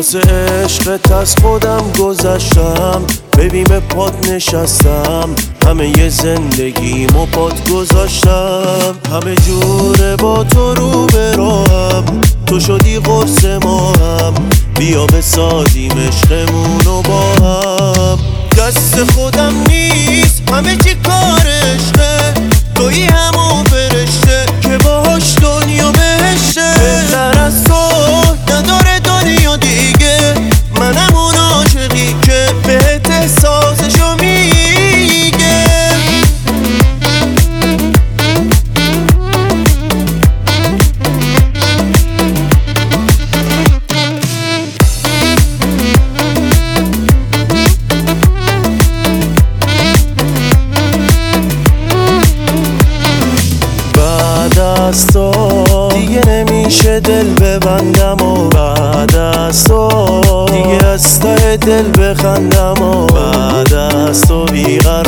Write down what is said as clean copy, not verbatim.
واسه عشقت از خودم گذشتم، ببین به پات نشستم، همه ی زندگیمو پات گذاشتم. همه جوره با تو رو براهم، تو شدی قرص ما هم، بیا بسازیم عشقمونو با هم. دست خودم نیست همه چی کار عشقه، تویی همون فرشته که باهاش دنیا بهشته. بهتر از تو نداره دنیا دیگه، منم اون عاشقی که بهت احساسشو میگه. بعد از تو دیگه نمیشه دل ببندم و بعد از تو دیگه از ته دل بخندم و بعد از تو بی‌قرارم